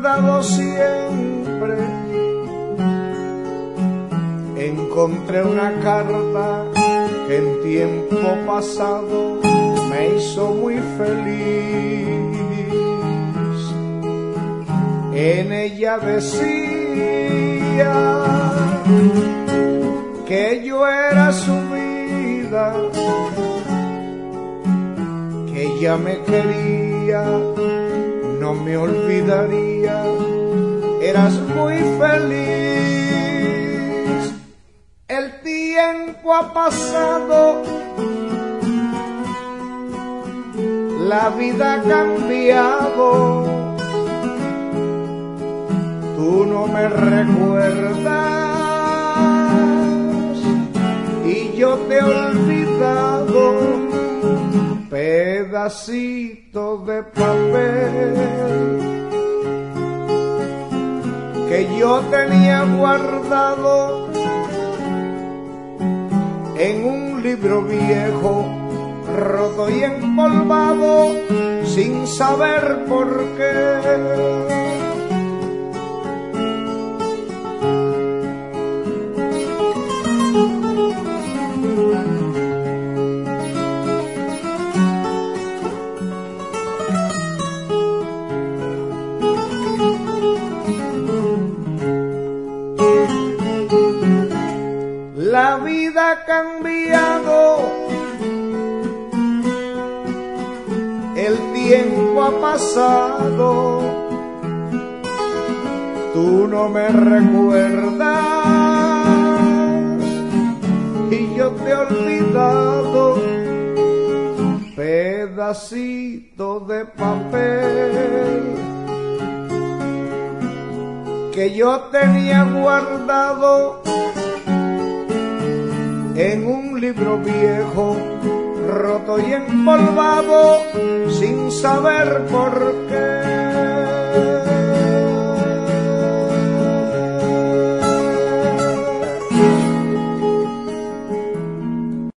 guardado siempre. Encontré una carta que en tiempo pasado me hizo muy feliz. En ella decía que yo era su vida, que ella me quería, no me olvidaría, eras muy feliz. El tiempo ha pasado, la vida ha cambiado, tú no me recuerdas y yo te he olvidado. Pedacito de papel que yo tenía guardado en un libro viejo, roto y empolvado, sin saber por qué. La vida ha cambiado, el tiempo ha pasado, tú no me recuerdas y yo te he olvidado. Pedacito de papel que yo tenía guardado en un libro viejo, roto y empolvado, sin saber por qué.